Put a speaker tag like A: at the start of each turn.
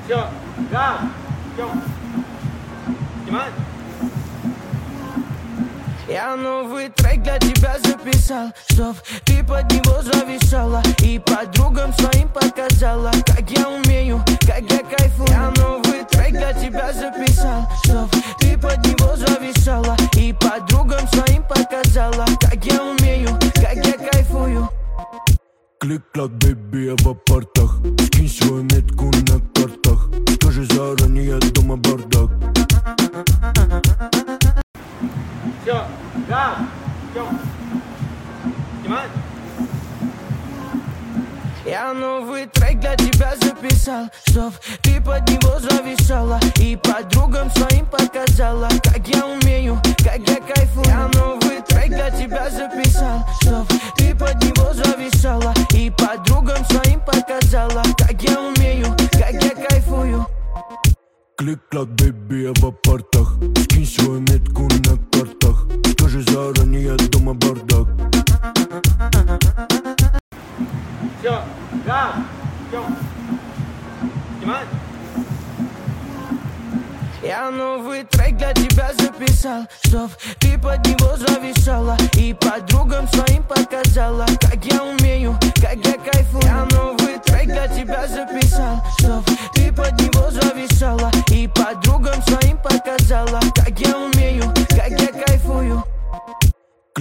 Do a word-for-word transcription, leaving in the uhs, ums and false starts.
A: Все, газ, идем. Снимай.
B: Я новый трек для тебя записал, чтоб ты под него зависала и подругам своим показала, как я умею, как я кайфую. Я новый трек для тебя записал, чтоб ты под него зависала и подругам своим показала, как я умею, как я кайфую.
C: Клик-клак, бэйби, я в апартах. Скинь свою метку на картах. Скажи заранее, дома бардак.
A: Все, газ, идем. Снимай.
B: Я новый трек для тебя записал, чтоб ты под него зависала и подругам своим показала, как я умею, как я кайфую. Я новый трек для тебя записал, чтоб ты под него зависала и подругам своим показала, как я умею, как я кайфую.
C: Клик-клак, бэйби, я в апартах. Скинь свою метку на картах. Скажи заранее, дома бардак.
A: Все, газ, идем. Снимай.
B: Я новый трек для тебя записал, чтоб ты под него зависала и подругам своим показала, как я умею, как я кайфую. Я новый трек для тебя записал, чтоб